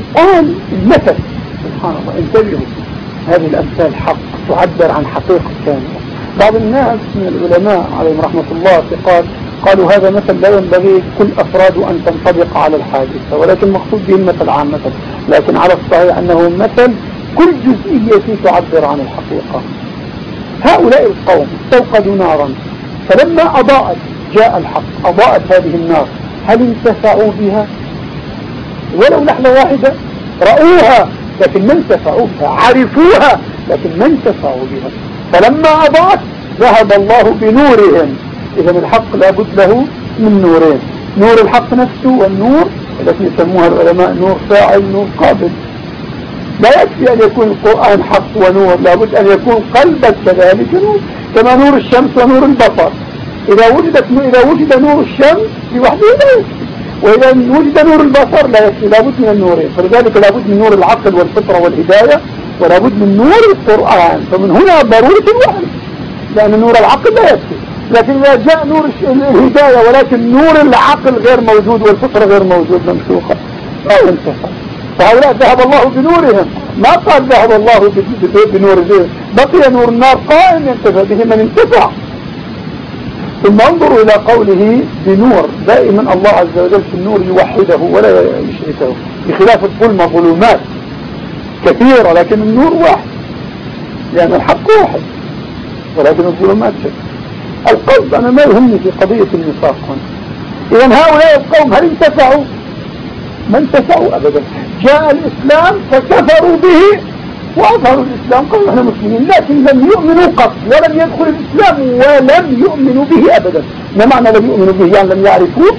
قال المثل. سبحان الله، انتبهوا، هذه الأمثال حق تعبر عن حقيقة كاملة. بعض الناس من العلماء عليهم رحمة الله قالوا هذا مثل لا ينبغي كل أفراده أن تنطبق على الحادثة، ولكن مقصود به المثل عامة، لكن على الصحيح أنه مثل كل جزئية فيه تعبر عن الحقيقة. هؤلاء القوم استوقدوا نارا، فلما أضاءت جاء الحق، أضاءت هذه النار، هل انتفعوا بها؟ ولو لحظة واحدة رأوها لكن ما انتفعوا بها، عرفوها لكن ما انتفعوا بها. فلما أضاءت ذهب الله بنورهم. إذا الحق لابد له من نورين، نور الحق نفسه، والنور التي يسموها العلماء نور فاعل نور قابل. لا يكفي أن يكون القرآن حق ونور، لابد أن يكون قلبك كذلك نور، كما نور الشمس ونور البصر. إذا وجد نور الشمس لوحده لا يكفي، وإذا وجد نور البصر لا يكفي، لابد من النورين. فلذلك لابد من نور العقل والفطرة والهداية، ولابد من نور القرآن. فمن هنا ضرورة الوحي، لأن نور العقل لا يكفي. لكن إذا جاء نور الهداية ولكن نور العقل غير موجود والفطرة غير موجود ممسوخة لا ينتفع. فهؤلاء ذهب الله بنورهم، ما قال ذهب الله بنور الذين، بقي نور النار قائم ينتفع به من انتفع. ثم انظروا إلى قوله بنور، دائما الله عز وجل في النور يوحده ولا يشركه، بخلاف الظلمة ظلمات كثيرة لكن النور واحد، لأن الحق واحد ولكن الظلمات شتى. القلب أنا ما يهمني في قضية النفاق. إذا هؤلاء القوم هل انتفعوا؟ ما انتفعوا أبدا. جاء الإسلام فكفروا به وأظهروا الإسلام، قالوا نحن مسلمين، لكن لم يؤمنوا قط، ولم يدخل الإسلام ولم يؤمنوا به أبدا. ما معنى لم يؤمنوا به؟ يعني لم يعرفوه،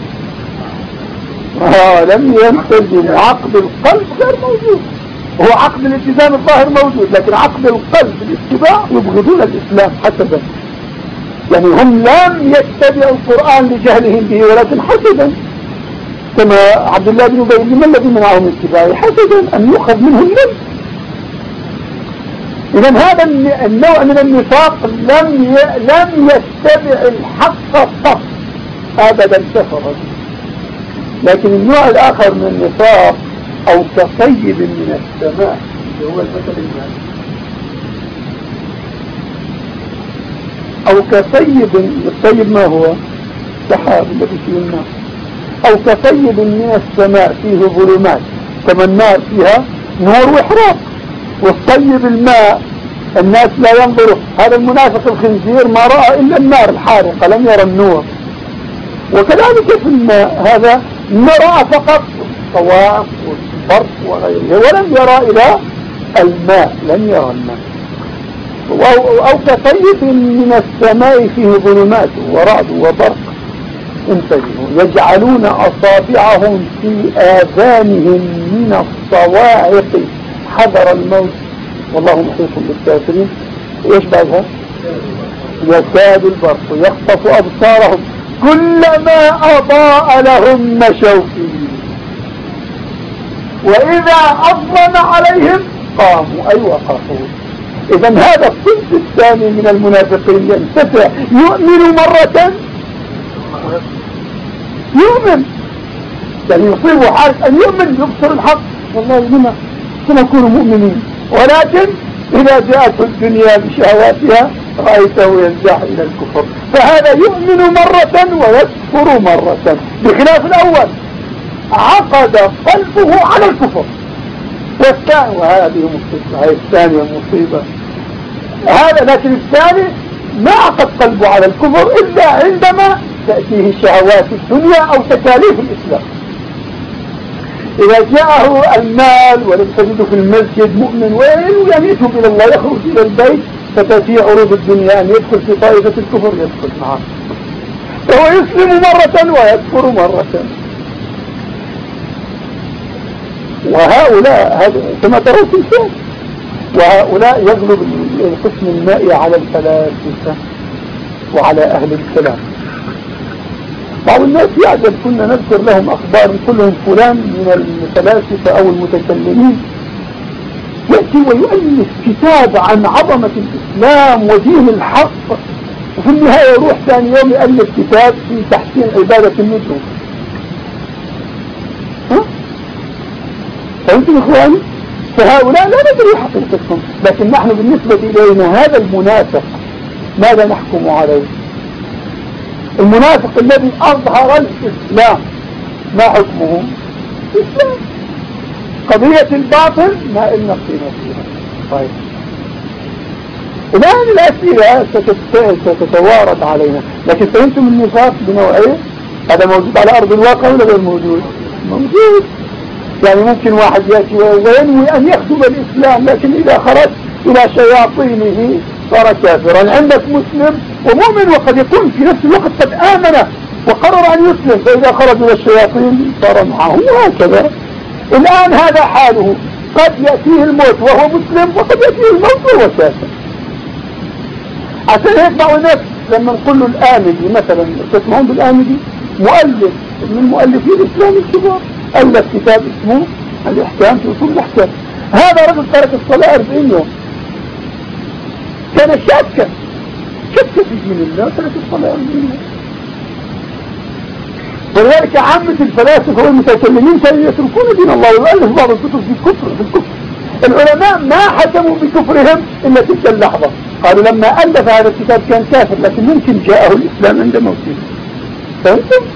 لم يلتزموا. عقد القلب غير موجود، هو عقد الالتزام الظاهر موجود، لكن عقد القلب الاتباع يبغضون الإسلام حسدا. يعني هم لم يتبعوا القرآن لجهلهم به ولكن حسدا، كما عبد الله بن أبي، ما الذي منعهم من اتباعه؟ حسدا أن يؤخذ منه النبي. إذا هذا النوع من النفاق لم يتبع الحق قط أبدا، كفر. لكن النوع الآخر من النفاق أو كصيب من السماء، اللي هو المثل المعنى، أو كصيب. الصيب ما هو؟ سحاب الذي فيه النار. أو كصيب من السماء فيه ظلمات، كما النار فيها نور وإحراق، والصيب الماء. الناس لا ينظروا، هذا المنافق الخنزير ما رأى إلا النار الحارقة، لم يرى النور. وكذلك في الماء، هذا ما رأى فقط الصواف والبرق وغيره، ولم يرى إلى الماء، لم يرى الماء. أو كصيب من السماء فيه ظلمات ورعد وبرق. انتبهوا، يجعلون أصابعهم في آذانهم من الصواعق حذر الموت والله محيط بالكافرين. ايش بعدها؟ يكاد البرق يخطف أبصارهم كلما أضاء لهم مشوا فيه وإذا أظلم عليهم قاموا أي وقفوا. إذا هذا الصنف الثاني من المنافقين ينتفع، يؤمن مرة، يؤمن يعني يصيب حالة أن يؤمن يبصر الحق، والله لما سنكون مؤمنين، ولكن إذا جاءته الدنيا بشهواتها رأيته ينزح إلى الكفر. فهذا يؤمن مرة ويكفر مرة، بخلاف الأول عقد قلبه على الكفر. والثاني، وهذه مصيبة، هذه الثانية مصيبة هذا، لكن الثاني ما عقد قلبه على الكفر إلا عندما تأتيه شهوات الدنيا أو تكاليف الإسلام. إذا جاءه المال ولم تجده في المسجد مؤمن ويعني يتوب إلى الله، يخرج إلى البيت فتأتيه عروض الدنيا أن يدخل في طائفة الكفر يدخل معه، فهو يسلم مرة ويكفر مرة. وهؤلاء كما ترون تمثال، وهؤلاء يغلب القسم المائي على الفلاسفة وعلى أهل الكلام. بعض الناس يعجب، كنا نذكر لهم أخبار كلهم فلان من الفلاسفة أو المتكلمين يأتي ويؤلف كتاب عن عظمة الإسلام ودين الحق، وفي النهاية يروح ثاني يوم يؤلف كتاب في تحسين عبادة النجوم. فأنتم إخواني، فهؤلاء لا ندري حقيقتهم، لكن نحن بالنسبة إلينا هذا المنافق ماذا نحكم عليه؟ المنافق الذي أظهر الإسلام ما حكمه؟ الإسلام. قضية الباطل ما إلنا فيها. طيب الآن الأسئلة ستتوارد علينا، لكن فهمتم النفاق بنوعين؟ هذا موجود على أرض الواقع ولا غير موجود؟ موجود. يعني ممكن واحد يأتي وينوي أن يخدم الإسلام، لكن إذا خرج إلى شياطينه صار كافرا. عندك مسلم ومؤمن وقد يكون في نفس الوقت قد آمن وقرر أن يسلم، فإذا خرج إلى الشياطين صار معه، وهكذا. الآن هذا حاله، قد يأتيه الموت وهو مسلم وقد يأتيه الموت وهو كافر. عشان هيك بعض الناس لما نقول له الآمدي مثلا، تسمعون بالآمدي؟ مؤلف من مؤلفي الإسلام الكبار، ألف كتاب اسمه الإحكام في أصول الأحكام. هذا رجل ترك الصلاة 40 يوم، كان شاكا في دين الله، ترك الصلاة 40 يوم. ولذلك عامة الفلاسفة والمتكلمين كانوا يتركون دين الله ويؤلف بعض الكتب في الكفر. العلماء ما حكموا بكفرهم إلا تلك اللحظة، قالوا لما ألف هذا الكتاب كان كافر، لكن ممكن جاءه الإسلام عند موته. فهمتم؟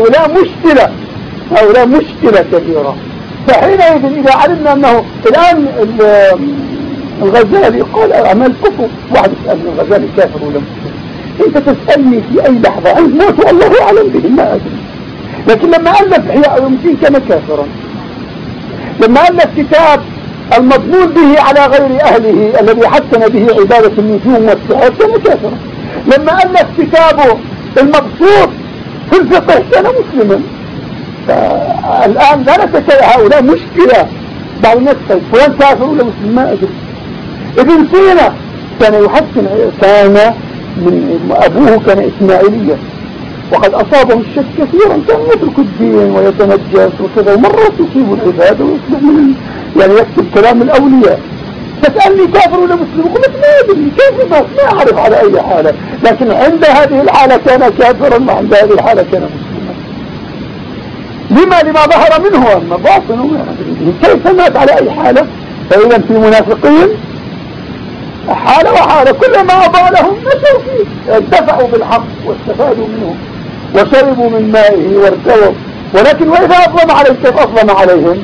هؤلاء مشكلة كبيرة. فحينئذ إذا علمنا أنه الآن الغزالي قال أعمال كفر، واحد يسألني الغزالي كافر ولا مسلم؟ أنت تسألني في أي لحظة عند موته الله أعلم به، ما أدري. لكن لما ألف إحياء علوم كان كافرا. لما ألف كتاب المضمون به على غير أهله الذي حسن به عبادة النجوم والسحر كان كافرا. لما ألف كتابه المبسوط في الفقه كان مسلما. فالآن لا نتكلم، هؤلاء مشكلة. بعض الناس فلان كافر ولا مسلم ما أدري. ابن سينا كان يحسن، كان من أبوه كان إسماعيليا، وقد أصابه الشك كثيرا، كان يترك الدين ويتنجس وكذا، ومرات يصيب العبادة ويصبح من يعني يكتب كلام الأولياء. تسألني كافر ولا مسلم؟ يقول لك ما أدري، كيف ما أعرف على أي حالة، لكن عند هذه الحالة كان كافرا وعند هذه الحالة كان مسلما. لما ظهر منه، أما باطنه ما أدري كيف مات على أي حالة. فإذا في منافقين حالة وحالة، كلما أضالهم نشوا فيه، انتفعوا بالحق واستفادوا منه وشربوا من مائه وارتووا. ولكن وإذا أظلم عليهم كيف أظلم عليهم؟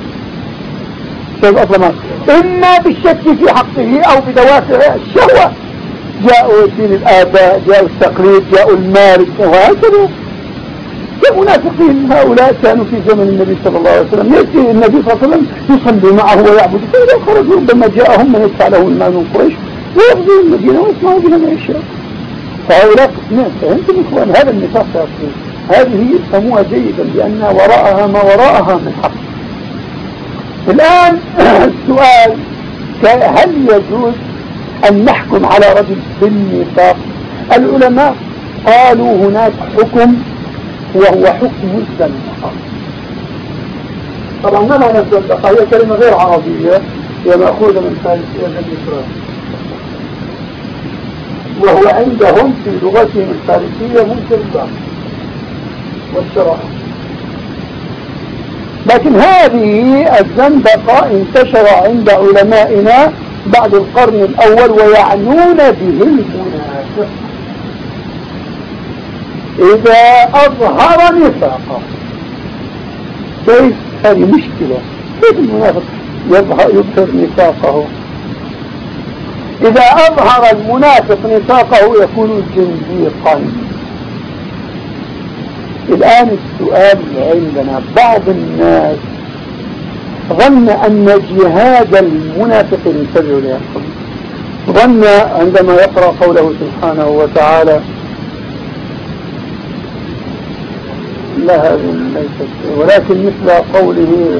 إما بالشك في حقه أو بدوافع الشهوة. جاءوا دين الآباء، جاءوا التقليد، جاءوا المال وهكذا. كمنافقين هؤلاء كانوا في زمن النبي صلى الله عليه وسلم، يأتي النبي صلى الله عليه وسلم يصلي معه ويعبد، فإذا خرجوا ربما جاءهم من يدفع له المال من قريش ويغزوا المدينة ويسمعوا بها ما يشاء. فهؤلاء قسمان. فأنتم إخوان هذا النفاق يا هذه يفهموها جيدا، لأن وراءها ما وراءها من حق. الآن السؤال، هل يجوز أن نحكم على رجل بالنفاق؟ العلماء قالوا هناك حكم وهو حكم الزندقة. طبعا ما معنى الزندقة؟ هي كلمة غير عربية، هي مأخوذة من فارسية الإسرائيل، وهو عندهم في لغتهم الفارسية ممكن البعض والشرع. لكن هذه الزندقة انتشر عند علمائنا بعد القرن الأول، ويعنون به المنافق إذا أظهر نفاقه. كيف؟ هذه مشكلة. كيف المنافق يظهر نفاقه؟ إذا أظهر المنافق نفاقه يكون زنديقا. الآن السؤال عندنا، بعض الناس ظن أن جهاد المنافقين، انتبهوا لي ظن عندما يقرأ قوله سبحانه وتعالى، لا هذه ليست، ولكن مثل قوله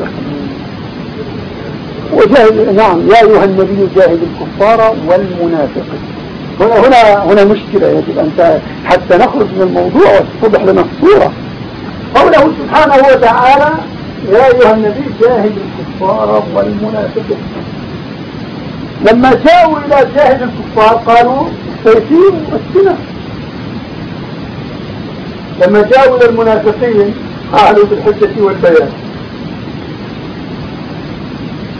وجاهد، نعم يا أيها النبي جاهد الكفار والمنافقين. هنا مشكلة، يجب أن حتى نخرج من الموضوع وتتضح لنا الصورة. قوله سبحانه وتعالى يا أيها النبي جاهد الكفار والمنافقين، لما جاءوا إلى جاهد الكفار قالوا السيفين والسنة، لما جاءوا إلى المنافقين قالوا بالحجة والبيان.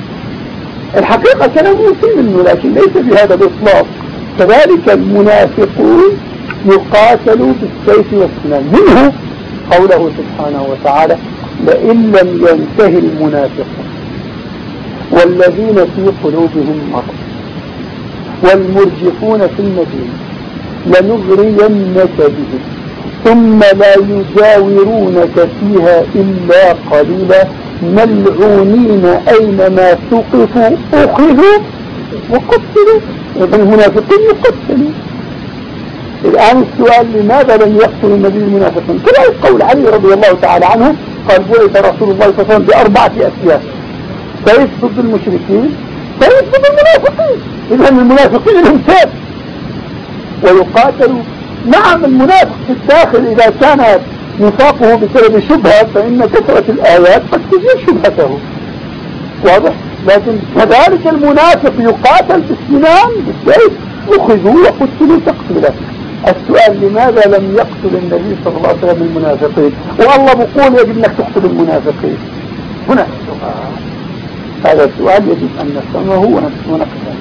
الحقيقة كلام يمكن منه، لكن ليس بهذا الإطلاق. كذلك المنافقون يقاتلوا بالسيف والسنان، منه قوله سبحانه وتعالى: لئن لم ينتهي المنافقون والذين في قلوبهم مرض والمرجفون في المدينة لنغرينك بهم ثم لا يجاورونك فيها إلا قليلا ملعونين أينما ثقفوا أخذوا وقتلوا. إذن المنافقين يقتلوا. الآن السؤال: لماذا لم يقتلوا النبي المنافقين؟ كذلك قول علي رضي الله تعالى عنه قال: بعث رسول الله صلى الله عليه وسلم بأربعة أسياف، سيف ضد المشركين، سيف ضد المنافقين. إذن المنافقين لهم سيف ويقاتلوا. نعم، المنافق في الداخل إذا كان نفاقه بسبب شبهة فإن كثرة الآيات قد تزيل شبهته، واضح؟ لكن كذلك المنافق يقاتل بالسنان بالسيف، أخذوا وقتلوا تقتيلا. السؤال: لماذا لم يقتل النبي صلى الله عليه وسلم المنافقين؟ والله بقول يجب أنك تقتل المنافقين. هنا هذا السؤال يجب أن نفهمه ونقصده.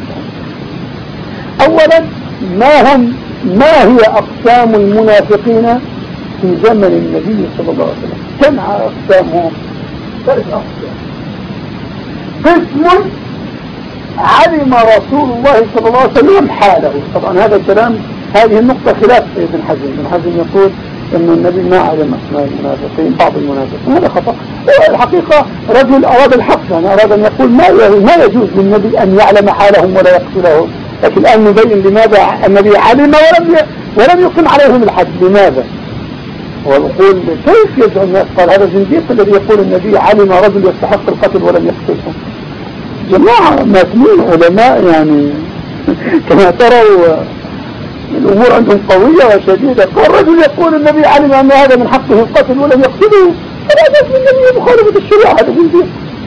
أولا، ما هي أقسام المنافقين في زمن النبي صلى الله عليه وسلم؟ كم أقسامهم؟ 3 أقسام. قسم علم رسول الله صلى الله عليه وسلم حاله. طبعا هذا الكلام، هذه النقطة خلاف ابن حزم. ابن حزم يقول أن النبي ما علم أسماء المنافقين، بعض المنافقين، هذا خطأ. الحقيقة رجل أراد الحق، يعني أراد أن يقول ما يجوز للنبي أن يعلم حالهم ولا يقتلهم. لكن الآن نبين لماذا النبي علم ولم يقم عليهم الحد. لماذا؟ ويقول: كيف يزعم الناس؟ قال: هذا زنديق الذي يقول النبي علم رجل يستحق القتل ولم يقتله. جماعة ماثلين علماء، يعني كما تروا الأمور عندهم قوية وشديدة. قال: رجل يقول النبي علم أن هذا من حقه القتل ولم يقتله، فلا يجوز للنبي مخالفة الشريعة، هذا زنديق.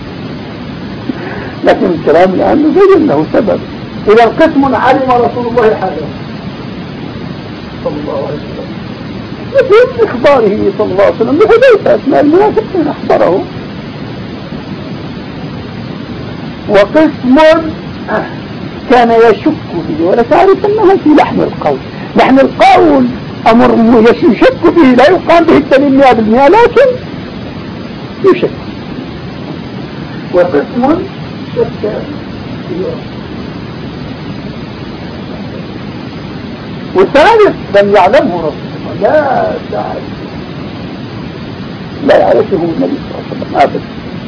لكن الكلام الآن نبين له سبب. إذا قسم علم رسول الله حاله صلى الله عليه وسلم مثل إخباره صلى الله عليه وسلم بحديث أسماء المنافقين، أخبره. وقسم كان يشك به، ولا تعرف أنه في لحن القول. لحن القول أمر يشك به، لا يقام به الدليل 100%، لكن يشك. وقسم شك وثالث لم يعلمه رسول الله، لا يعرفه النبي صلى الله عليه وسلم أبدا.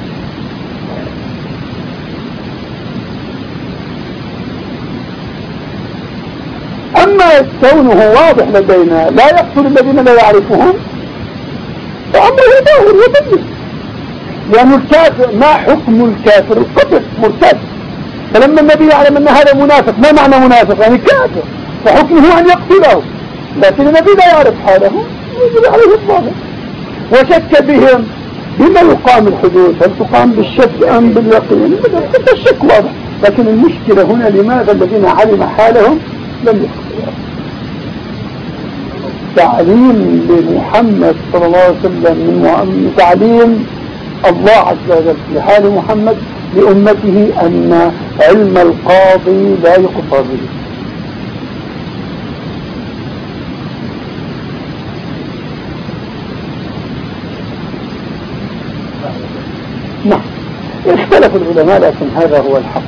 أما كونه واضح لدينا لا يقتل الذين لا يعرفهم فأمره ظاهر وبين، لأن الكافر ما حكم الكافر؟ القتل، مرتد. فلما النبي يعلم أن هذا منافق، ما معنى منافق؟ يعني كافر، فحكمه أن يقتله. لكن النبي لا يعرف حاله، يجب عليه الظاهر. وشك بهم، بما يقام الحدود؟ هل تقام بالشك أم باليقين؟ الشك واضح. لكن المشكلة هنا لماذا الذين علم حالهم لم يقتلوا؟ تعليم لمحمد صلى الله عليه وسلم من تعليم الله عز وجل في حال محمد لأمته أن علم القاضي لا يقضى به. نعم، اختلف العلماء، لكن هذا هو الحق.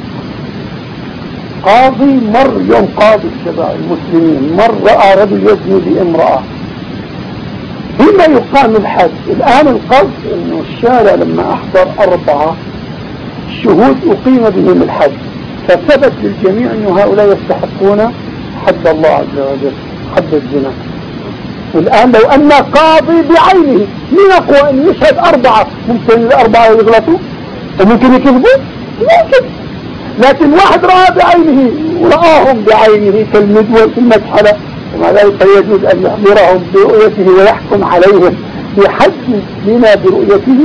قاضي مر يوم قاضي الشباب المسلمين مر رأى رجل يزني بامرأة، هنا يقام الحد. الآن القصد انه الشارع لما احضر 4 شهود اقيم بهم الحد، فثبت للجميع ان هؤلاء يستحقون حد الله عز وجل، حد الزنا. والآن لو أن قاضي بعينه، من أقوى أن يشهد 4، ممكن ال4 يغلطوا وممكن يكذبوا، ممكن. لكن واحد رأى بعينه ورآهم بعينه كالمدول في المسحلة، ومع ذلك يجوز أن يحضرهم برؤيته ويحكم عليهم بحد الزنا برؤيته.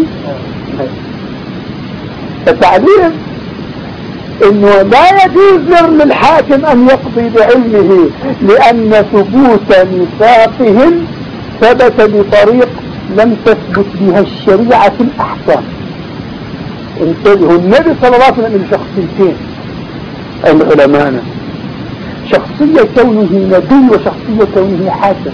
فتعليم انه لا يجوز للحاكم ان يقضي بعلمه، لان ثبوت نفاقهم ثبت بطريق لم تثبت بها الشريعة في الاحكام. انتبهوا، النبي صلى الله عليه وسلم من شخصيتين، العلماء شخصية كونه نبي وشخصية كونه حاكم.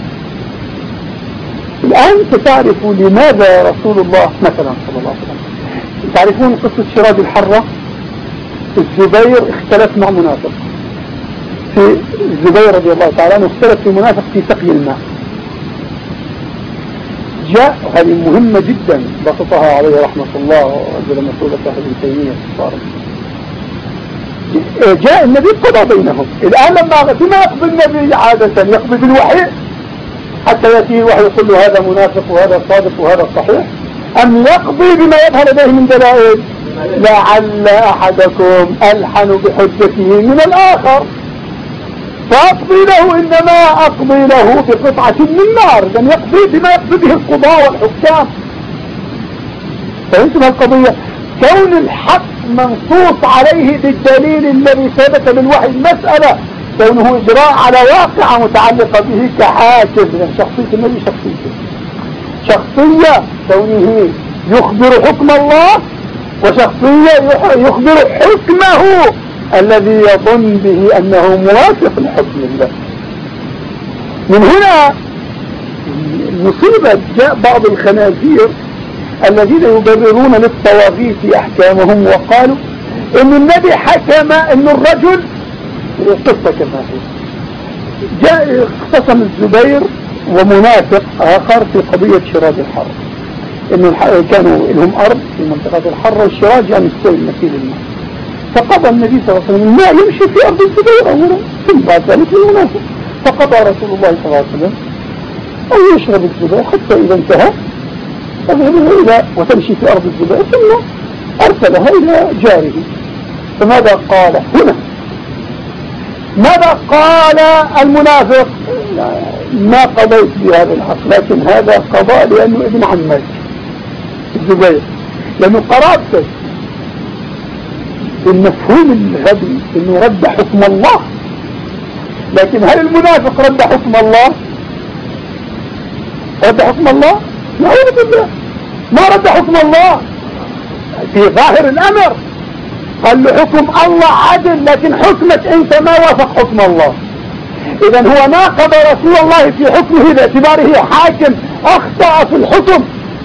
الآن ستعرفوا لماذا رسول الله مثلا صلى الله عليه وسلم، تعرفون قصة شراد الحرة، الزبير اختلف مع منافق، في الزبير رضي الله تعالى عنه اختلف في منافق في سقي الماء. جاء، هذه مهمة جدا بسطها عليه رحمة الله وأجل مسؤولة ابن تيمية جاء النبي قضى بينهم. الآن لما بما يقضي النبي عادة يقضي بالوحي حتى يأتيه الوحي يقول له هذا منافق وهذا صادق وهذا صحيح، أم يقضي بما يظهر لديه من دلائل؟ لعل أحدكم ألحن بحجته من الآخر فأقضي له، إنما أقضي له بقطعة من نار، لأن يقضي بما يقضي به القضاء والحكام. فهمتم القضية؟ كون الحق منصوص عليه بالدليل الذي ثبت بالوحي المسألة، كونه إجراء على واقعة متعلقة به كحاكم، لأن شخصية النبي شخصية كونه يخبر حكم الله، وشخصية يخبر حكمه الذي يظن به أنه موافق لحكم الله. من هنا مصيبة جاء بعض الخنازير الذين يبررون للطواغيت أحكامهم وقالوا إن النبي حكم إن الرجل قصة كما هي. جاء اختصم الزبير ومنافق آخر في قضية شراج الحر، إنه كانوا لهم أرض في منطقة الحر، والشراج يعني السيل مثيل الماء. فقضى النبي صلى الله عليه وسلم الماء يمشي في أرض الزبير أولا، ثم بعد ذلك المنافق. فقضى رسول الله صلى الله عليه وسلم أن يشرب الزبير حتى إذا انتهى تذهبه إلى وتمشي في أرض الزبير، ثم أرسلها إلى جاره. فماذا قال هنا؟ ماذا قال المنافق؟ ما قضيت بهذا الحق، لكن هذا قضاء لأنه ابن عمك الزبير، لأنه قرابته. المفهوم الغبي انه رد حكم الله، لكن هل المنافق رد حكم الله؟ رد حكم الله؟ نعوذ بالله، ما رد حكم الله في ظاهر الامر. قال له حكم الله عدل، لكن حكمك انت ما وافق حكم الله. اذا هو ناقض رسول الله في حكمه باعتباره حاكم، اخطأ في الحكم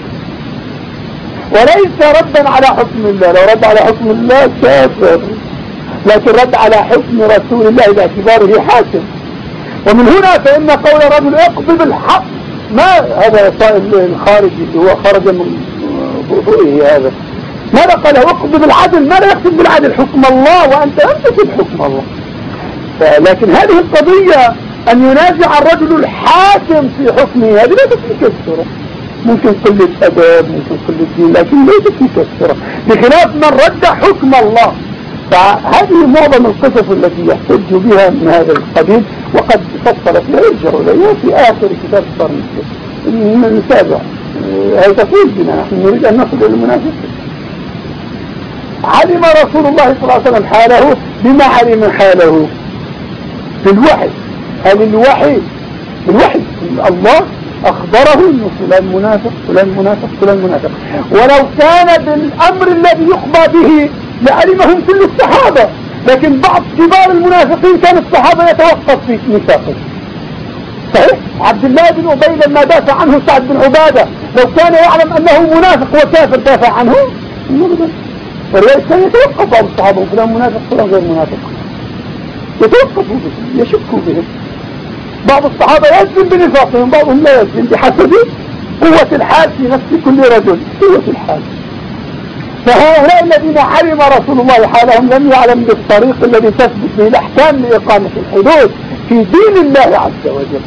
وليس ردا على حكم الله. لو رد على حكم الله كافر، لكن رد على حكم رسول الله باعتباره حاكم. ومن هنا فإن قول رجل اقضي بالحق، ما هذا الخارجي هو خرج من ضوئه هذا، ماذا قال اقضي بالعدل؟ ماذا يقصد بالعدل؟ حكم الله، وأنت لم تكن حكم الله. لكن هذه القضية أن ينازع الرجل الحاكم في حكمه هذه لا تكفره، ممكن قلة أدب، ممكن قلة دين، لكن ليست مكسرة، بخلاف من رد حكم الله. فهذه معظم القصص التي يحتج بها من هذا القبيل، وقد فصل فيها يرجع إليها في آخر كتاب الصرم نتابع. هي تقول بنا نحن نريد أن نصل إلى المنافقين. علم رسول الله صلى الله عليه وسلم حاله بما علم حاله في الوحي. هل الوحي الله أخبره أنه فلان منافق فلان منافق فلان منافق، ولو كان بالأمر الذي يقضى به لعلمهم كل الصحابة، لكن بعض كبار المنافقين كان الصحابة يتوقف في نفاقه. صحيح؟ عبد الله بن أبي لما دافع عنه سعد بن عبادة، لو كان يعلم أنه منافق وكافر دافع عنه أبدا. ولذلك كان يتوقف بعض الصحابة، فلان منافق فلان غير منافق، يتوقفوا بهم يشكوا بهم. بعض الصحابة يجزم بنفاقهم، بعضهم لا يجزم بحسب قوة الحال في نفس كل رجل، قوة الحال. فهؤلاء الذين علم رسول الله حالهم لم يعلم بالطريق الذي تثبت به الأحكام لإقامة الحدود في دين الله عز وجل،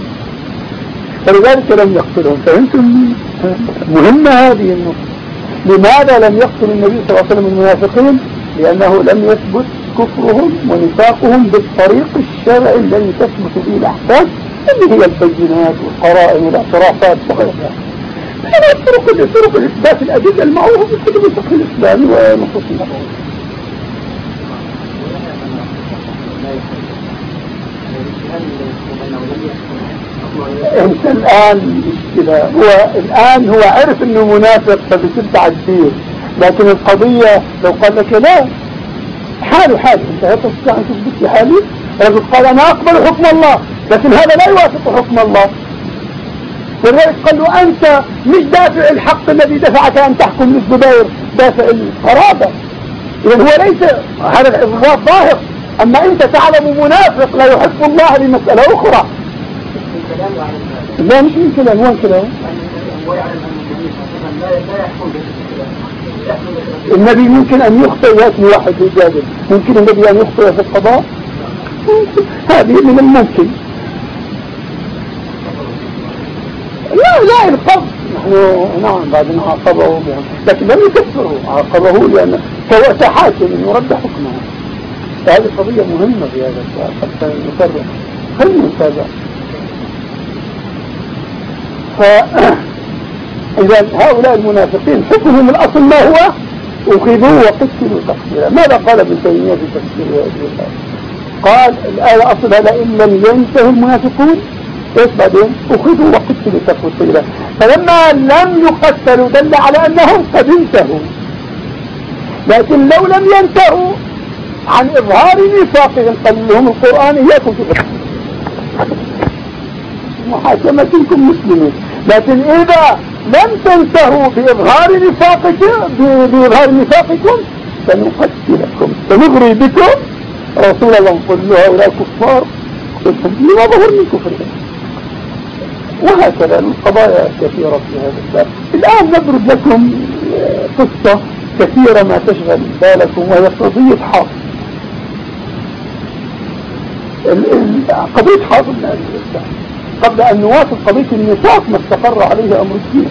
فلذلك لم يقتلهم. فهمتم؟ مهمة هذه النقطة. لماذا لم يقتل النبي صلى الله عليه وسلم المنافقين؟ لأنه لم يثبت كفرهم ونفاقهم بالطريق الشرعي الذي تثبت به الأحكام، اللي هي البينات والقرائن والاعترافات وغيرها. هذا طرق الإثبات الأدلة المعروفة في كتب الفقه الإسلامي ونصوص النبوية. انت الآن كده هو عرف انه منافق فبيصير تعذير، لكن القضية لو قال لك لا حاله انت هل تستطيع ان تثبت لي حالي؟ رجل قال انا اقبل حكم الله لكن هذا لا يوافق حكم الله، ولذلك قال له انت مش دافع الحق الذي دفعك ان تحكم للزبير، دافع القرابة. اذا هو ليس هذا الاضراب ظاهر، اما انت تعلم منافق لا يحب الله بمسألة اخرى. لا مش من كلام، وين كلام؟ النبي ممكن ان يخطئ واسم واحد يجادل، ممكن النبي ان يخطئ في القضاء، هذه من الممكن. لا القبض نحن نعم بعدين عاقبه، لكن لم يكفره، عاقبه لأنه فهو حاكم انه رد حكمه. فهذه قضية مهمة في هذا السؤال حتى نفرق. خلينا نتابع. فإذا هؤلاء المنافقين حكمهم الأصل ما هو؟ أخذوا وقتلوا تقتيلا. ماذا قال ابن تيمية في تفسير هذه الآية؟ قال الآية أصلها لئن لم ينتهي المنافقون ايش بعدين؟ أخذوا وقتلوا تقتيلا. فلما لم يقتلوا دل على أنهم قد انتهوا، لكن لو لم ينتهوا عن إظهار نفاقهم قال لهم القرآن إياكم محاكمتكم مسلمين، لكن إذا لم تنتهوا بإظهار نفاقكم سنقتلكم سنغري بكم رسول الله. نقول له هؤلاء كفار لما ظهر من كفرهم. وهكذا القضايا كثيرة في هذا الباب. الآن نضرب لكم قصة كثيرة ما تشغل بالكم، وهي قضية حافظ. قضية حافظ بن أبي بلتعة قبل أن نواصل قضية النفاق ما استقر عليه أمر الدين.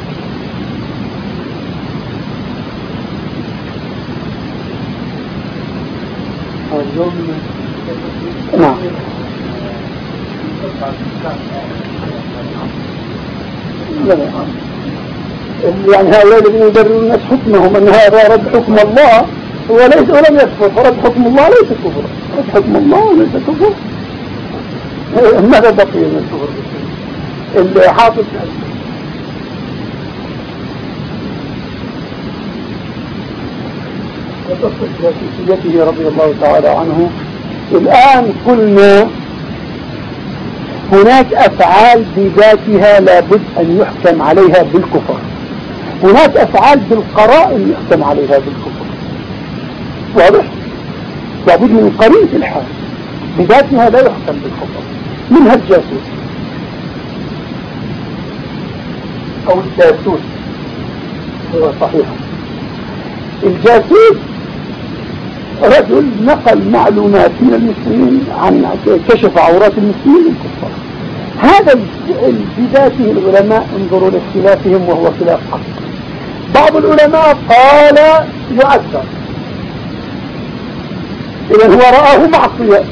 نعم يعني هؤلاء الذين يبررون الناس حكمهم أن هذا رد حكم الله وليس ولم يكفر، فرد حكم الله ليس كفر، رد حكم الله ليس كفر. ماذا بقي من الكفر؟ اللي حافظ وتصف في رضي الله تعالى عنه. الآن قلنا هناك أفعال بذاتها لابد أن يحكم عليها بالكفر، هناك أفعال بالقرائن يحكم عليها بالكفر، واضح؟ لابد من قرينة الحال، بذاتها لا يحكم بالكفر. منها الجاسوس أو الجاسوس، هو صحيح. الجاسوس رجل نقل معلومات من المسلمين عن كشف عورات المسلمين الكفار. هذا بذاته العلماء انظروا لاختلافهم وهو خلاف حق. بعض العلماء قال يؤثر، إذن هو رآه معصية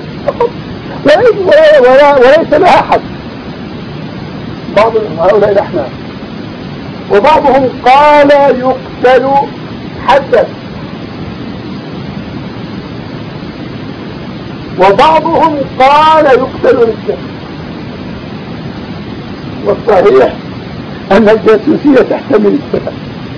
وليس لها حد. بعض هؤلاء الأحناف. وبعضهم قال يقتل حدا، وبعضهم قال يقتل رجلا. والصحيح أن الجاسوسية تحتمل السبب.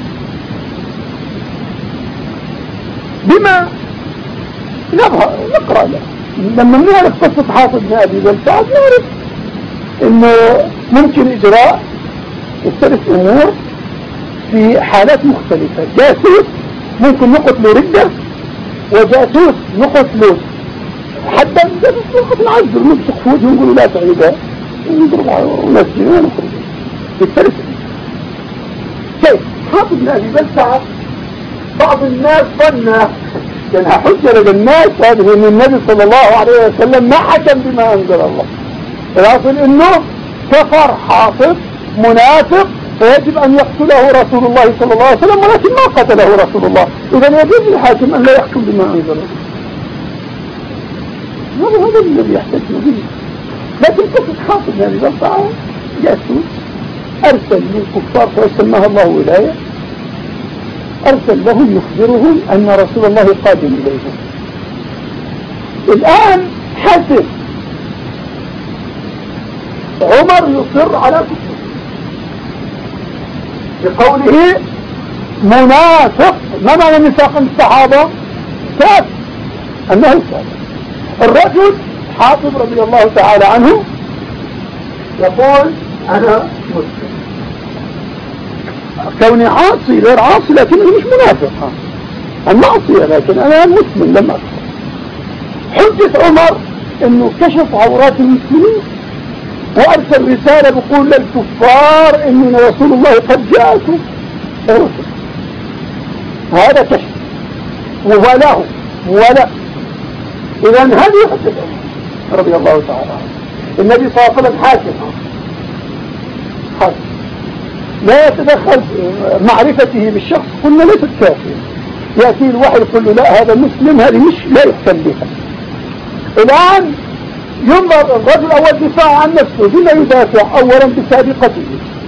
بما نقرأ له لما نعرف قصة حافظ بن أبي بلتعة نعرف أنه ممكن إجراء الثلاث أمور في حالات مختلفة. جاسوس ممكن نقتله ردة، وجاسوس نقتله حتى نقتل عزل نمسك في وجهه ونقول لا تعيدها ونضرب ونسجن ونخرج بالثلاث. كيف حافظ بن أبي بلتعة بعض الناس ظنه كانها حجة لدى الناس هذه ان النبي صلى الله عليه وسلم ما حكم بما انزل الله، الأصل انه كفر حافظ منافق فيجب ان يقتله رسول الله صلى الله عليه وسلم، ولكن ما قتله رسول الله، اذا يجب الحاكم ان لا يحكم بما انزل الله. هذا الذي يحتج به. لكن قصة حافظ بن أبي بلتعة جاسوس ارسل للكفار فسماها الله ولاية، أرسل لهم يخبرهم أن رسول الله قادم إليهم. الآن حسب عمر يصر على كفره بقوله منافق. ما معنى نفاق الصحابة؟ كافر أنه كافر. الرجل حاطب رضي الله تعالى عنه يقول أنا مسلم، كوني عاصي غير عاصي لكنه مش منافق، المعصية لكن أنا مسلم لم أكفر. حجة عمر أنه كشف عورات المسلمين وأرسل رسالة بقول للكفار إن رسول الله قد جاءكم، هذا كشف وولاه ولا. إذا هذه حجة عمر رضي الله تعالى عنه. النبي صلى الله عليه وسلم حاكم لا يتدخل معرفته بالشخص، قلنا ليست كافية. يأتي الواحد يقول له لا هذا مسلم، هذه مش لا يحكم بها. الآن ينظر الرجل أول دفاع عن نفسه، بما يدافع أولا بسابقته،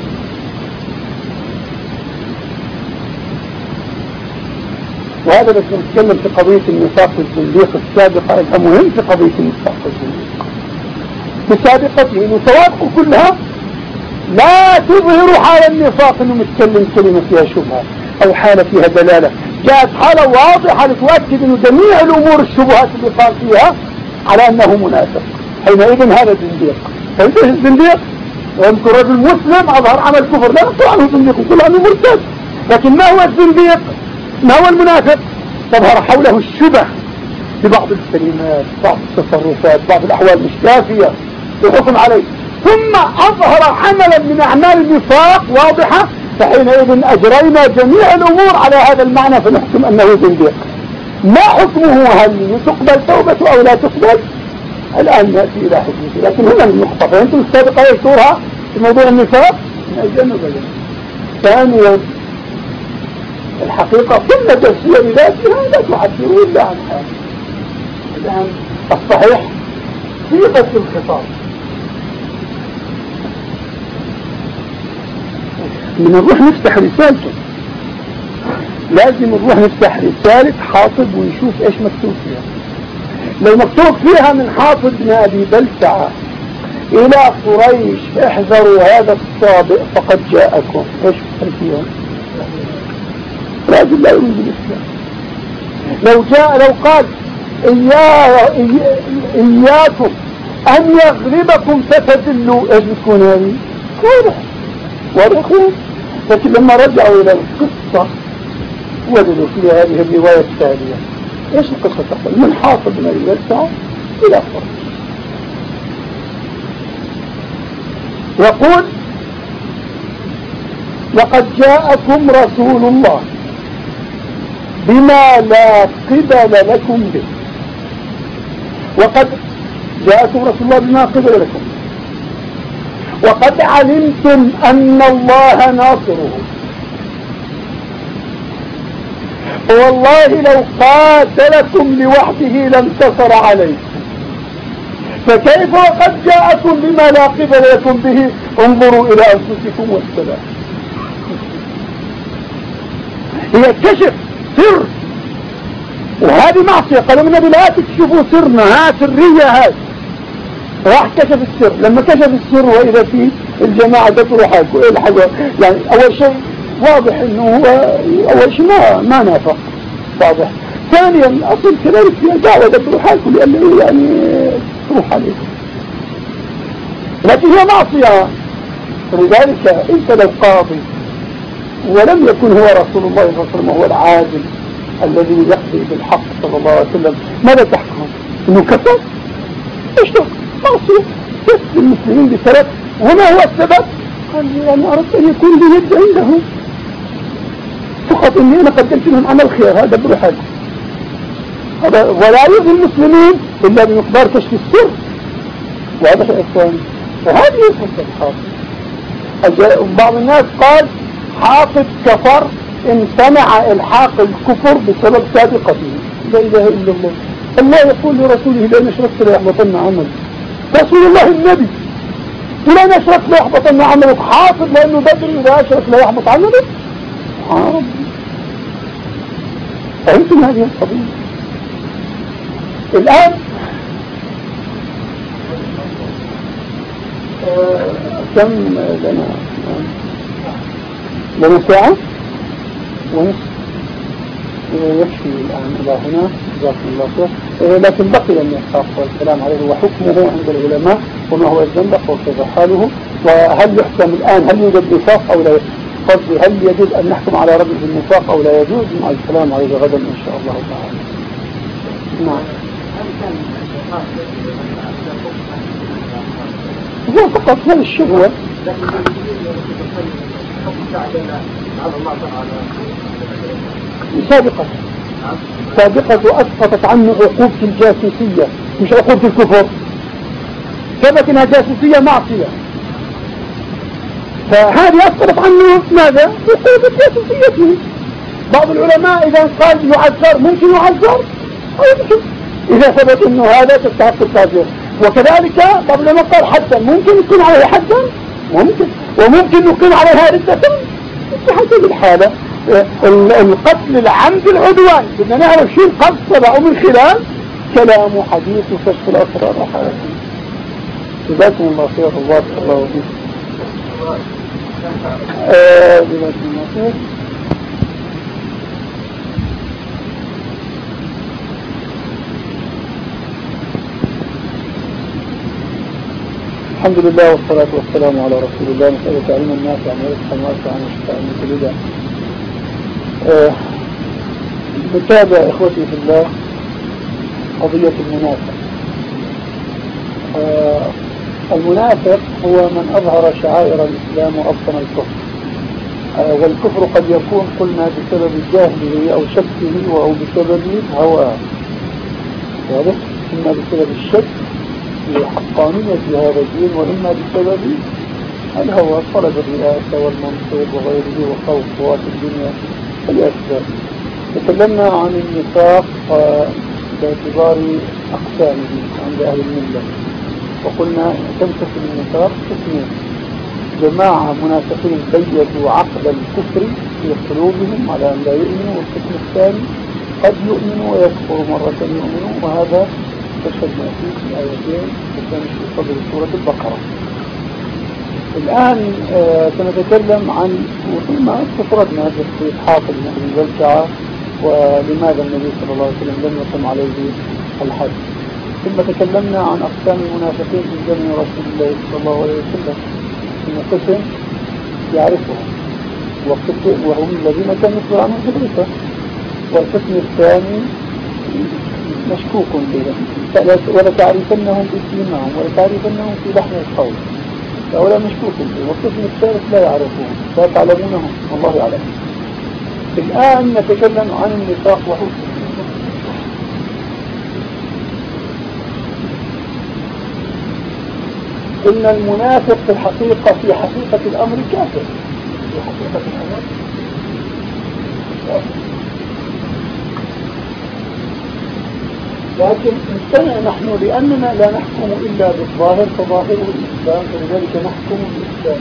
وهذا بس نتكلم في قضية النفاق الزنديق السابقة، المهم في قضية النفاق الزنديق بسابقته إنه توافق كلها لا تظهر حال النفاق إنه متكلم كلمة فيها شبهة أو حالة فيها دلالة. جاءت حالة واضحة لتؤكد إنه جميع الأمور الشبهات اللي قال فيها على أنه منافق، حينئذ هذا زنديق. فإنه الزنديق ويمكن رجل مسلم أظهر عمل كفر لا نقول عنه زنديق، نقول عنه مرتد. لكن ما هو الزنديق؟ ما هو المنافق؟ تظهر حوله الشبه ببعض الكلمات، بعض التصرفات، بعض الأحوال مش كافية للحكم عليه، ثم أظهر عملا من أعمال النفاق واضحة، فحينئذ أجرينا جميع الأمور على هذا المعنى فنحكم أنه زنديق. ما حكمه؟ هل تقبل توبته أو لا تقبل؟ الآن نأتي إلى حكمته، لكن هنا النقطة فأنتم السابقة يذكرها في موضوع النفاق من أجل نبذل. ثانيا الحقيقة كل تفسير بذاتها لا تعبر إلا عن هذا. الآن الصحيح صيغة الخطاب من نروح نفتح رسالته، لازم نروح نفتح رسالة حاطب ونشوف ايش مكتوب فيها. لو مكتوب فيها من حاطب بن أبي بلتعة إلى قريش احذروا هذا السابق فقد جاءكم، ايش فيها؟ لازم لا يريد الإسلام. لو قال إياكم أن يغلبكم فتذلوا، ايش بتكون هذه؟ واضح. لكن لما رجعوا إلى القصة وجدوا فيها هذه الرواية التالية. ايش القصة تقول؟ من حاطب بن أبي بلتعة إلى قريش يقول لقد جاءكم رسول الله بما لا قبل لكم به، وقد جاءكم رسول الله بما قبل لكم، وقد علمتم أن الله ناصره، والله لو قاتلكم لوحده لانتصر عليكم، فكيف وقد جاءكم بما لا قبل لكم به؟ انظروا إلى أنفسكم والسلام. هي كشف سر، وهذه معصية. قالوا من النبي لا تكشفوا سرنا، ها سرية هذه. راح كشف السر، لما كشف السر وإذا في الجماعة ذكروا حاجة يعني أول شيء واضح إنه هو أول شيء ما نافق واضح. ثانيا أصل كذلك في دعوة ذكروا حاجة لأنه يعني تروح عليكم، لكن هي معصية. فلذلك أنت لو قاضي ولم يكن هو رسول الله صلى الله عليه وسلم هو العادل الذي يقضي بالحق صلى الله عليه وسلم، ماذا تحكم؟ إنه كفر؟ إيش ده؟ معصية. كفر المسلمين بسبب، وما هو السبب؟ قال أنا أردت أن يكون لي يد عنده فقط، إني أنا قدمت لهم عمل خير، هذا بروح هذا ولا يؤذي المسلمين إلا بمقدار كشف السر. واضح يا إخوان؟ وهذه الحكم الحاطب. بعض الناس قال حاطب كفر، امتنع الحاق الكفر بسبب سابقته. لا إله إلا الله. الله يقول لرسوله لأن أشركت ليحبطن عملك، رسول الله النبي ولأن أشركت ليحبطن عملك، حاطب لأنه بدري إذا أشرك ليحبط عملك. فهمتم هذه القضية؟ الآن كم لنا ساعة ونصف، يكفي الآن إلى هنا. جزاكم الله خير. لكن بقي النفاق والكلام عليه وحكمه عند العلماء وما هو الزندق وكيف حاله، وهل يحكم الآن هل يوجد نفاق أو لا، قصدي هل يجوز أن نحكم على رجل بالنفاق أو لا يجوز، مع الكلام عليه غدا إن شاء الله تعالى. نعم. هو فقط هذا الشهوة سابقة وأسقطت عنه عقوبة الجاسوسية مش عقوبة الكفر، ثبت انها جاسوسية معصية، فهذه أسقطت عنه ماذا؟ عقوبة جاسوسيته. بعض العلماء إذا قال يعذر ممكن يعذر أو يمكن إذا ثبت انه هذا تستحق التعذير، وكذلك بعض العلماء قال حتى ممكن يكون عليه حدا ممكن، وممكن يكون عليها ردة في حسب الحالة. القتل العمد العدوان بدنا نعرف شو القصد تبعه من خلال كلام وحديث وكشف الأسرار وحالته. جزاكم الله خير وبارك الله فيكم. جزاكم الله خير. الحمد لله والصلاة والسلام على رسول الله، نسأل تعليم الناس عن رزقا واسعا وشفاء من كل داء. نتابع إخوتي في الله قضية المنافق. المنافق هو من أظهر شعائر الإسلام وأبطن الكفر، والكفر قد يكون قلنا بسبب جهله أو شكه أو بسبب هواه، واضح؟ إما بسبب الشك في حقانية هذا الدين، وإما بسبب الهوى، طلب الرئاسة والمنصب وغيره وخوف فوات الدنيا الأسباب. تكلمنا عن النفاق باعتبار أقسامه عند أهل الملة، وقلنا تنقسم النفاق قسمين: جماعة منافقين بيتوا عقد الكفر في قلوبهم على أن لا يؤمنوا، والقسم الثاني قد يؤمنوا ويكفروا مرة يؤمنوا، وهذا تشهدنا فيه في الآيتين وكان في صدر سورة البقرة. الآن سنتكلم عن وثم استفردنا في حافظ بن زلجعة ولماذا النبي صلى الله عليه وسلم لم يقم عليه الحد، ثم تكلمنا عن أقسام المنافقين في زمن رسول الله صلى الله عليه وسلم، إن قسم يعرفهم وهم الذين كانوا يتبعون عنهم حديثا، والقسم الثاني مشكوك بهم ولتعرفنهم بسيماهم ولتعرفنهم في لحن القول، فهؤلاء مشكوك بهم، والقسم الثالث لا يعرفون لا تعلمونهم الله يعلم. الآن نتكلم عن النفاق وحكمه. إن المنافق في الحقيقة في حقيقة الأمر كافر، في حقيقة الأمر كافر. لكن انتنا نحن لأننا لا نحكم إلا بالظاهر فظاهره الإسلام، فلذلك نحكم بالإسلام،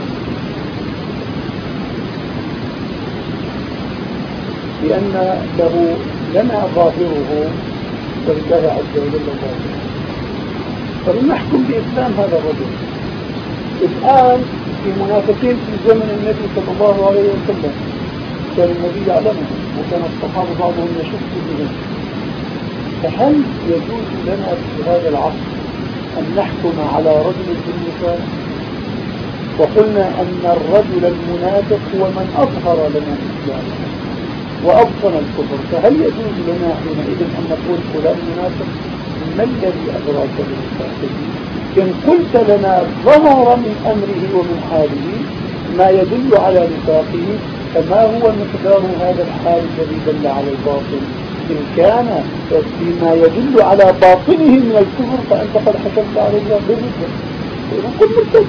لأن له لنا ظاهره ولله عز وجل ظاهره، فلنحكم بإسلام هذا الرجل. الآن في منافقين في زمن النبي صلى الله عليه وسلم كان النبي يعلمهم وكان الصحابة بعضهم يشك بهم، فهل يجوز لنا في هذا العصر أن نحكم على رجل بالنفاق؟ وقلنا أن الرجل المنافق هو من أظهر لنا الإسلام وأبطن الكفر، فهل يجوز لنا حينئذ أن نقول فلان منافق؟ ما الذي أدراك بالنفاق؟ إن قلت لنا ظهر من أمره ومن حاله ما يدل على نفاقه، فما هو مقدار هذا الحال الذي دل على الباطل؟ إن كان فيما يدل على باطنه من الكفر فأنت قد حكمت عليه بالردة، فنقول مرتد.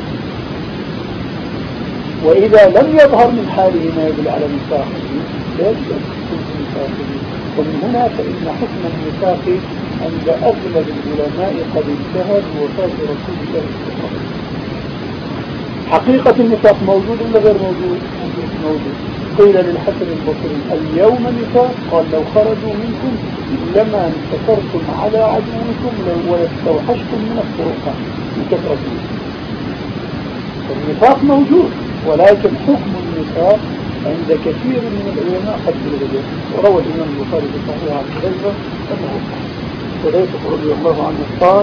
وإذا لم يظهر من حاله ما يدل على نفاقه لا يجب أن تكون في نفاقه. ومن هنا فإن حكم النفاق عند أغلب العلماء قد انتهى بوفاة رسول الله صلى الله عليه وسلم. حقيقة النفاق موجود ولا غير موجود؟ موجود. قيل للحسن البصري: اليوم نفاق، قال: لو خرجوا منكم لما انتصرتم على عدوكم ولاستوحشتم من الطرقات من كثرتهم. النفاق موجود، ولكن حكم النفاق عند كثير من العلماء قد بالغدر. وروى الإمام البخاري في صحيح عن حذيفة حذيفة رضي الله عنه قال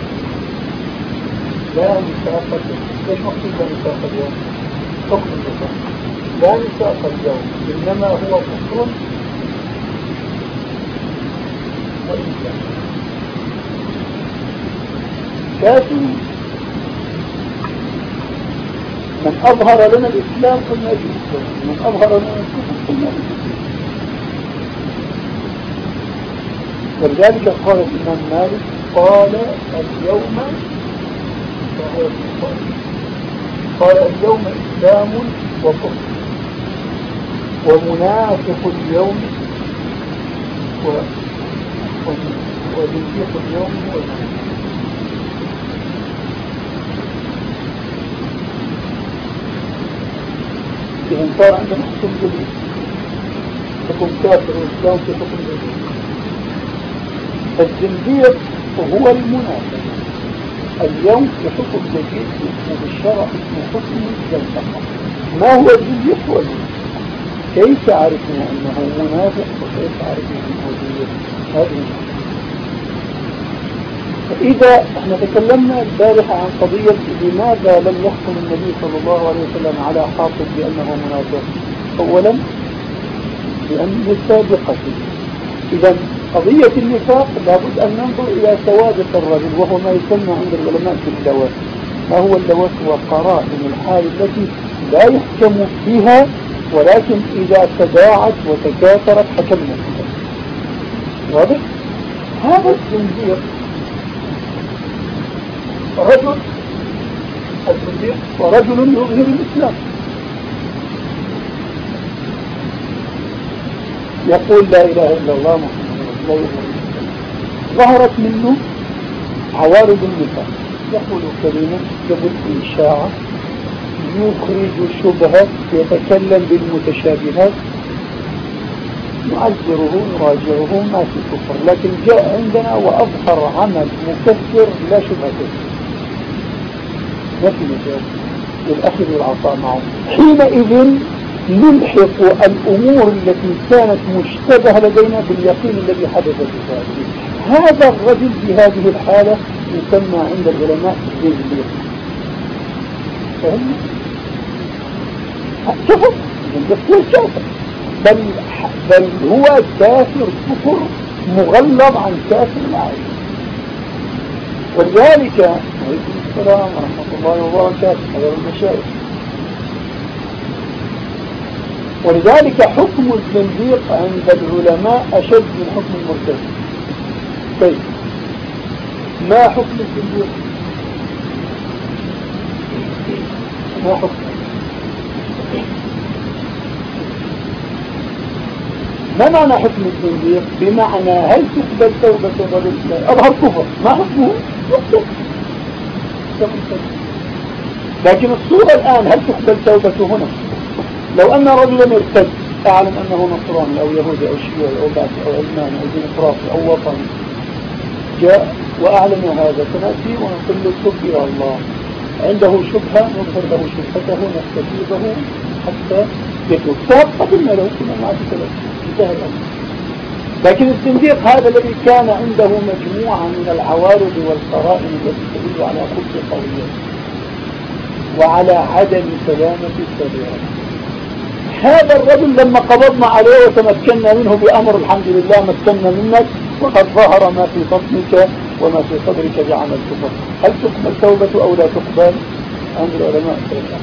لا نساق اليوم. ايش مقصود لا نساق اليوم؟ حكم النساق لا نساق اليوم إنما هو كفر وإنسان كافر. من أظهر لنا الإسلام قلنا الإسلام، من أظهر لنا الكفر قلنا الكفر. ولذلك قال الإمام مالك قال اليوم قال اليوم إسلام وكفر ومنافق اليوم وزنديق اليوم والمنافق. إذن صار عندنا حكم جديد، حكم كافر والإسلام في حكم جديد. الزنديق هو المنافق اليوم في حكم جديد اسمه بالشرع اسمه حكم الزندقة. ما هو الزنديق؟ هو المنافق. كيف عرفنا أنه منافق وكيف عرفنا أنه زنديق؟ هذه فإذا احنا تكلمنا البارحة عن قضية لماذا لم يحكم النبي صلى الله عليه وسلم على حاطب بأنه منافق. أولا لأن سابقته. إذا قضية النفاق لابد أن ننظر إلى سوابق الرجل وهو ما يسمى عند العلماء باللوث. ما هو اللوث؟ هو قرائن الحال التي لا يحكم فيها ولكن إذا تداعت وتكاثرت حكمنا فيها. واضح؟ هذا الزنديق رجل الزنديق ورجل يظهر الإسلام يقول لا إله إلا الله محمد رسول الله، ظهرت منه عوارض النفاق، يقول كلمة يبث إشاعة يخرج الشبهات يتكلم بالمتشابهات نعذره نراجعه ما في كفر. لكن جاء عندنا وأظهر عمل مكفر لا شبهة فيه، ما في مجال للأخذ والعطاء معه. حينئذ نلحق الأمور التي كانت مشتبهة لدينا باليقين الذي حدث بذلك. هذا الرجل في هذه الحالة يسمى عند العلماء زنديق. فهم؟ كفر زنديق كافر، بل هو كافر كفر مغلظ عن كافر العادي. ولذلك عليكم السلام ورحمة الله وبركاته هذا المشايخ. ولذلك حكم الزنديق عند العلماء أشد من حكم المرتد. طيب ما حكم الزنديق؟ ما حكم؟ ما معنى حكم الزنديق؟ بمعنى هل تقبل توبة الرجل؟ أظهر كفر، ما حكمه؟ يقتل. لكن الصورة الآن هل تقبل توبته هنا؟ لو أن رجلا ارتد أعلم أنه نصراني أو يهودي أو شيوعي أو باثي أو علماني أو ديمقراطي أو وطني، جاء وأعلن هذا فنأتي ونقول له تب إلى الله، عنده شبهة نظهر له شبهته نستفيده حتى يتوب، قبلنا له كما معك انتهى الأمر. لكن الزنديق هذا الذي كان عنده مجموعة من العوارض والقرائن التي تدل على خبث قوية وعلى عدم سلامة السريرة، هذا الرجل لما قبضنا عليه وتمكنا منه بأمر الحمد لله مكنا منك وقد ظهر ما في بطنك وما في صدرك بعمل الكفر، هل تقبل توبة أو لا تقبل؟ عند العلماء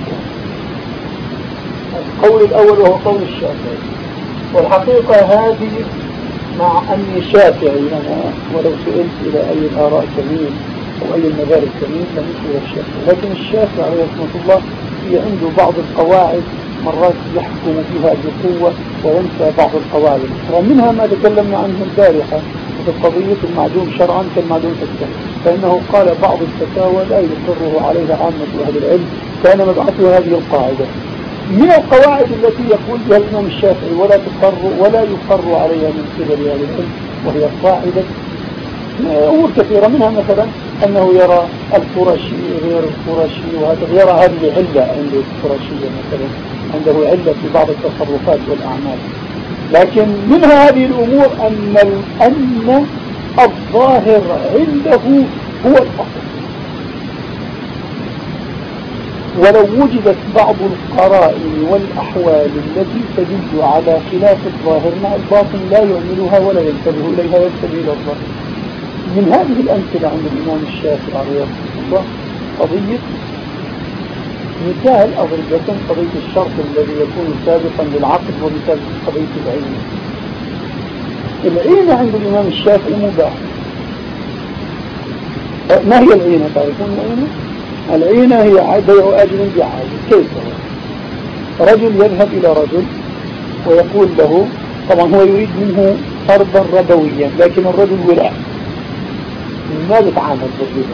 القول الأول وهو قول الشافعي. والحقيقة هذه مع أني شافعي أنا ولو سئلت إلى أي الآراء تميل أو أي المذاهب تميل فمثل الشافعي، لكن الشافعي عليه رحمة الله في عنده بعض القواعد مرات يحكم فيها بقوة وينسى بعض القواعد الأخرى، منها ما تكلمنا عنه البارحة في قضية المعدوم شرعا كالمعدوم فكرا، فإنه قال بعض الفتاوى لا يقره عليها عامة أهل العلم، كان مبعثه هذه القاعدة. من القواعد التي يقول بها الإمام الشافعي ولا يقر عليها من قبل أهل العلم، وهي قاعدة أمور كثيرة، منها مثلا أنه يرى القرشي غير القرشي، وهذا يرى هذه علة عند القرشية مثلا، عنده علة في بعض التصرفات والأعمال، لكن منها هذه الأمور أن الظاهر عنده هو الأصل، ولو وجدت بعض القرائن والأحوال التي تدل على خلاف الظاهر مع الباطن لا يعملها ولا ينتبه إليها، ينتبه إلى الظاهر. من هذه الأمثلة عند الإمام الشافعي عليه الله قضية مثال أضرب قضية الشرط الذي يكون سابقا للعقد، ومثال قضية العين. العين عند الإمام الشافعي مباح. ما هي العينة؟ تعرفون العينة؟ العينة هي بيع أجل بعاجل. كيف؟ رجل يذهب إلى رجل ويقول له، طبعا هو يريد منه قرضا ربويا، لكن الرجل ورع ما بيتعامل بالربا،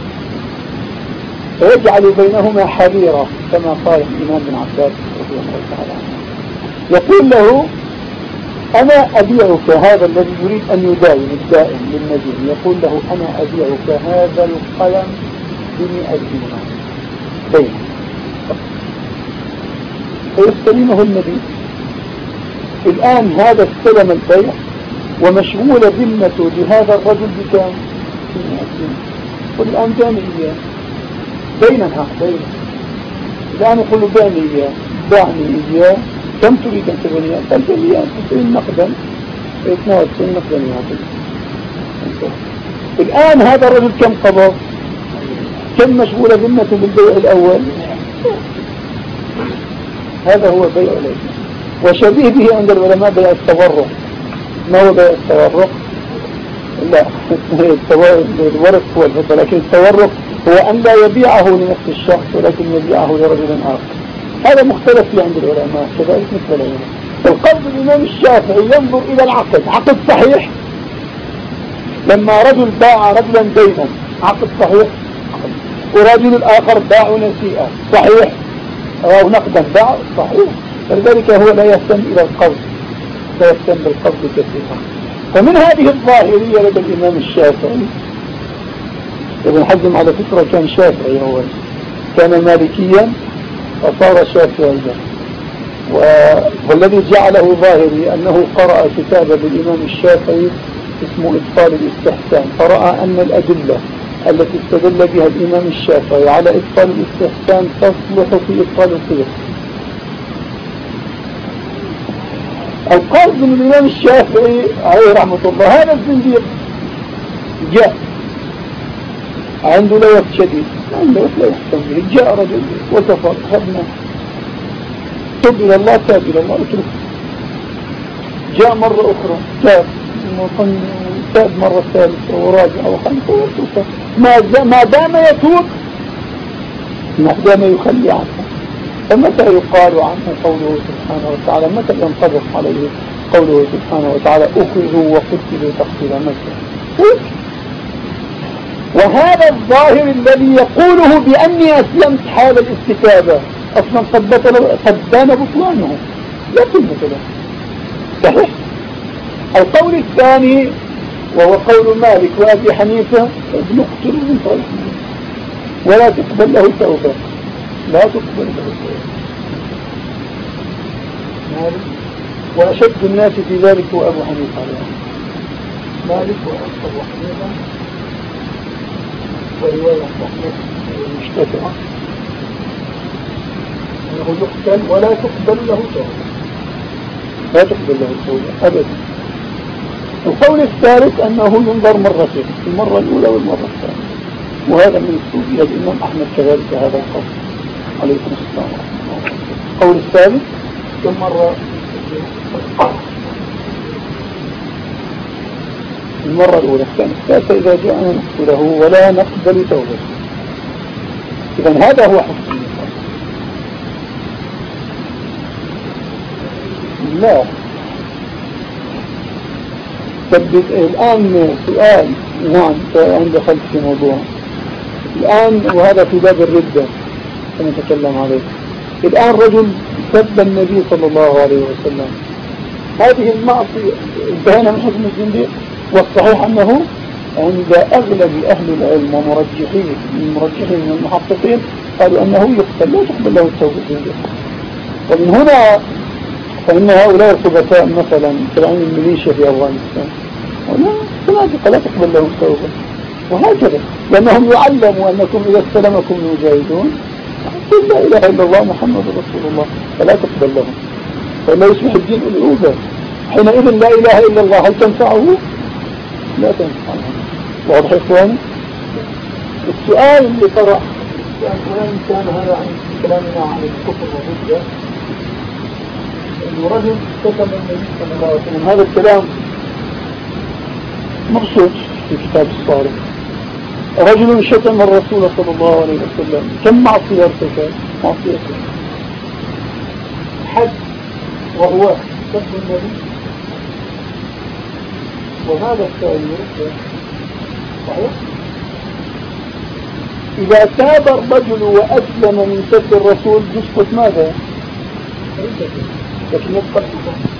فيجعل بينهما حريرة كما قال الإمام بن عباس رضي الله تعالى عنه. يقول له أنا أبيعك هذا الذي يريد أن يداين الدائم للمدين، يقول له أنا أبيعك هذا القلم ب100 دينار بين، فيستلمه النبي. الآن هذا استلم البيع ومشغول ذمته لهذا الرجل بكام؟ 100 دينار. والآن داني إياه بينها بين، الآن يقول له دعني إياه كم تريد أن تبني؟ قال لي 90 نقدا، 92 نقدا يعطي. الآن هذا الرجل كم قبض؟ كم مشغول ذمته بالبيع الأول؟ هذا هو بيع العين. وشبيه به عند العلماء بيع التورق. ما هو بيع التورق؟ لا، الورق هو الفضة، لكن التورق هو أن لا يبيعه لنفس الشخص ولكن يبيعه لرجل آخر. هذا مختلف فيه عند العلماء، كذلك مثل العلماء. القصد الإمام الشافعي ينظر إلى العقد، عقد صحيح. لما رجل باع رجلا دينا عقد صحيح، ورجل الآخر باع نسيئا صحيح، أو نقدا باع صحيح. فلذلك هو لا يهتم إلى القبض، لا يهتم بالقبض كثيرا. فمن هذه الظاهرية لدى الإمام الشافعي، ابن حزم على فكرة كان شافعي أول، كان مالكيا وصار شافعيا، والذي جعله ظاهري أنه قرأ كتابا للإمام الشافعي اسمه إبطال الاستحسان، فرأى أن الأدلة التي استدل بها الإمام الشافعي على إبطال الاستحسان تصلح في إبطال القياس. القصد من الإمام الشافعي عليه رحمة الله، هذا الزنديق جاء عنده لوث شديد، عنده لا يحتم به، جاء رجل وكفر خدنا، تب إلى الله، تاب إلى الله، اترك. جاء مرة أخرى تاب مرة ثالثة وراجع وخمسة وستة، ما دام يتوب، ما دام يخلي عنه. فمتى يقال عنه قوله سبحانه وتعالى؟ متى ينطبق عليه قوله سبحانه وتعالى أخذوا وقتلوا تقتيلا مثلا؟ وهذا الظاهر الذي يقوله بأني أسلمت حال الاستتابة أصلا قد بان بطلانه، لا قيمة له. صحيح. القول الثاني وهو قول مالك وأبي حنيفة، نقتل من طريق ولا تقبل له توبة، لا تقبل له توبة. وأشد الناس في ذلك هو أبو حنيفة عليه، مالك وأبو حنيفة، ورواية أحمد المشتفعة أنه يقتل ولا تقبل له توبة، لا تقبل له توبة أبدا. القول الثالث أنه ينظر مرتين، المرة الأولى والمرة الثانية، وهذا من الصوفية الإمام أحمد كذلك هذا القول عليكم السلام. القول الثالث المرة الأولى، الثالثة إذا جاءنا نقتله ولا نقبل توبته. إذن هذا هو حكم النصارى. لا الآن سؤال، نعم عند خلف في موضوع الآن، وهذا في باب الردة سنتكلم عليه. الآن رجل سب النبي صلى الله عليه وسلم، هذه المعصية انتهينا من حكم الزنديق. والصحيح أنه عند أغلب أهل العلم ومرجحين من المحققين قالوا أنه يقتل، لا تقبل له التوبة الزنديق. ومن هنا فإن هؤلاء الخبثاء مثلا تبعين الميليشيا في أفغانستان الصناديق لا تقبل لهم توبة، وهكذا لأنهم يعلموا أنكم إذا استلمكم المجاهدون قل لا إله إلا الله محمد رسول الله فلا تقبل لهم، فلا يصبح الدين الأوبة. حينئذ لا إله إلا الله هل تنفعه؟ لا تنفعه. واضح يا إخواني؟ السؤال اللي طرح وإن كان هذا عن كلامنا عن الكفر والردة، إنه رجل كتب النبي صلى الله عليه وسلم، هذا الكلام مبسوط في كتاب الصارم. رجل شتم الرسول صلى الله عليه وسلم، كم معصية ارتكب؟ معصية حد وهو سب النبي، وهذا السائل يرد صحيح. إذا تاب الرجل وأسلم من سب الرسول يسقط ماذا؟ لكن يبقى